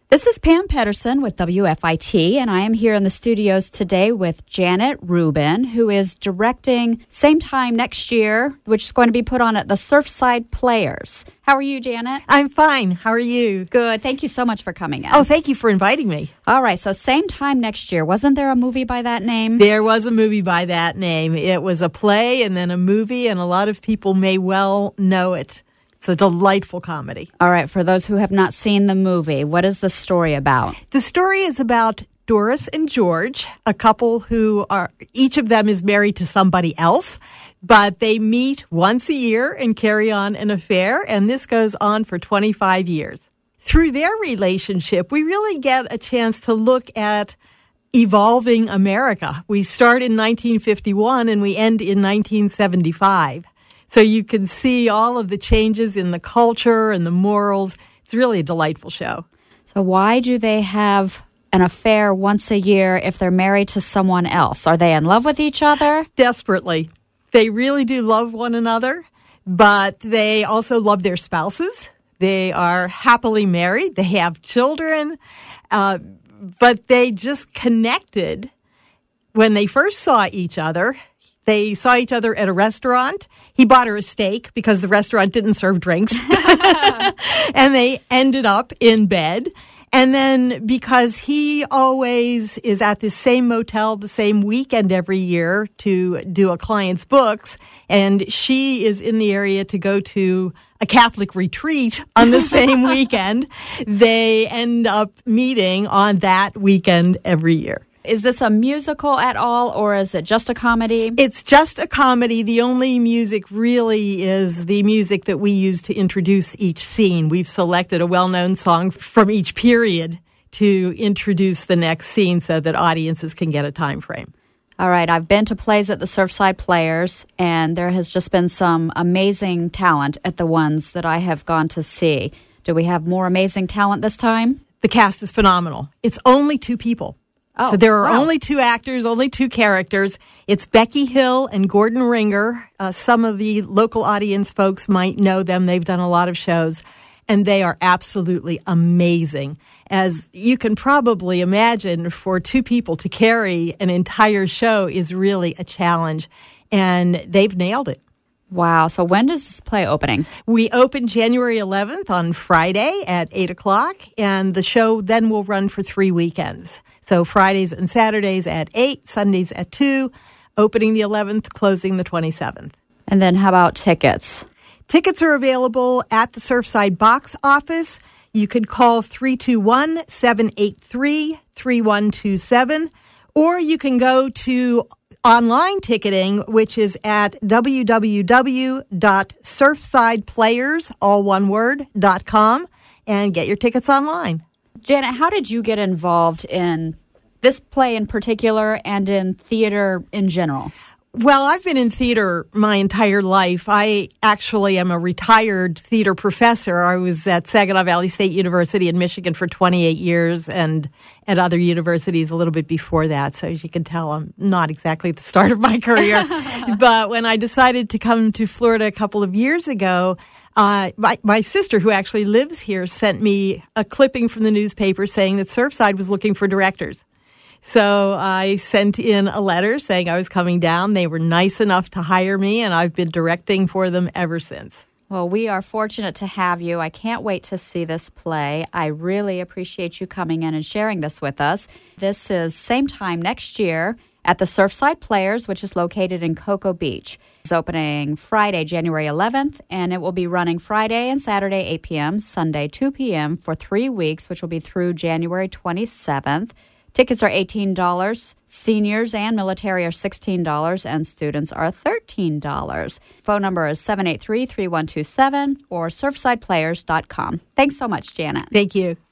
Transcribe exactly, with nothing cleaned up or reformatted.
This is Pam Pedersen with W F I T, and I am here in the studios today with Janet Rubin, who is directing same time next year, which is going to be put on at the Surfside Players. How are you, Janet? I'm fine. How are you? Good. Thank you so much for coming in. Oh, thank you for inviting me. All right, so same time next year. Wasn't there a movie by that name? There was a movie by that name. It was a play and then a movie, and a lot of people may well know it. It's a delightful comedy. All right, for those who have not seen the movie, what is the story about? The story is about Doris and George, a couple who are, each of them is married to somebody else, but they meet once a year and carry on an affair, and this goes on for twenty-five years. Through their relationship, we really get a chance to look at evolving America. We start in nineteen fifty-one and we end in nineteen seventy-five. So you can see all of the changes in the culture and the morals. It's really a delightful show. So why do they have an affair once a year if they're married to someone else? Are they in love with each other? Desperately. They really do love one another, but they also love their spouses. They are happily married. They have children, uh, but they just connected when they first saw each other. They saw each other at a restaurant. He bought her a steak because the restaurant didn't serve drinks. And they ended up in bed. And then because he always is at the same motel the same weekend every year to do a client's books, and she is in the area to go to a Catholic retreat on the same weekend, they end up meeting on that weekend every year. Is this a musical at all, or is it just a comedy? It's just a comedy. The only music really is the music that we use to introduce each scene. We've selected a well-known song from each period to introduce the next scene so that audiences can get a time frame. All right, I've been to plays at the Surfside Players, and there has just been some amazing talent at the ones that I have gone to see. Do we have more amazing talent this time? The cast is phenomenal. It's only two people. Oh, so there are wow. only two actors, only two characters. It's Becky Hill and Gordon Ringer. Uh, some of the local audience folks might know them. They've done a lot of shows, and they are absolutely amazing. As you can probably imagine, for two people to carry an entire show is really a challenge, and they've nailed it. Wow. So when does this play opening? We open January eleventh on Friday at eight o'clock, and the show then will run for three weekends. So Fridays and Saturdays at eight, Sundays at two, opening the eleventh, closing the twenty-seventh. And then how about tickets? Tickets are available at the Surfside box office. You could call three two one, seven eight three, three one two seven, or you can go to online ticketing, which is at w w w dot surfside players, all one word, dot com, and get your tickets online. Janet, how did you get involved in this play in particular and in theater in general? Well, I've been in theater my entire life. I actually am a retired theater professor. I was at Saginaw Valley State University in Michigan for twenty-eight years and at other universities a little bit before that. So as you can tell, I'm not exactly at the start of my career. But when I decided to come to Florida a couple of years ago, Uh, my, my sister, who actually lives here, sent me a clipping from the newspaper saying that Surfside was looking for directors. So I sent in a letter saying I was coming down. They were nice enough to hire me, and I've been directing for them ever since. Well, we are fortunate to have you. I can't wait to see this play. I really appreciate you coming in and sharing this with us. This is same time next year at the Surfside Players, which is located in Cocoa Beach. It's opening Friday, January eleventh, and it will be running Friday and Saturday, eight p.m., Sunday, two p.m. for three weeks, which will be through January twenty-seventh. Tickets are eighteen dollars. Seniors and military are sixteen dollars, and students are thirteen dollars. Phone number is seven eight three, three one two seven or surfside players dot com. Thanks so much, Janet. Thank you.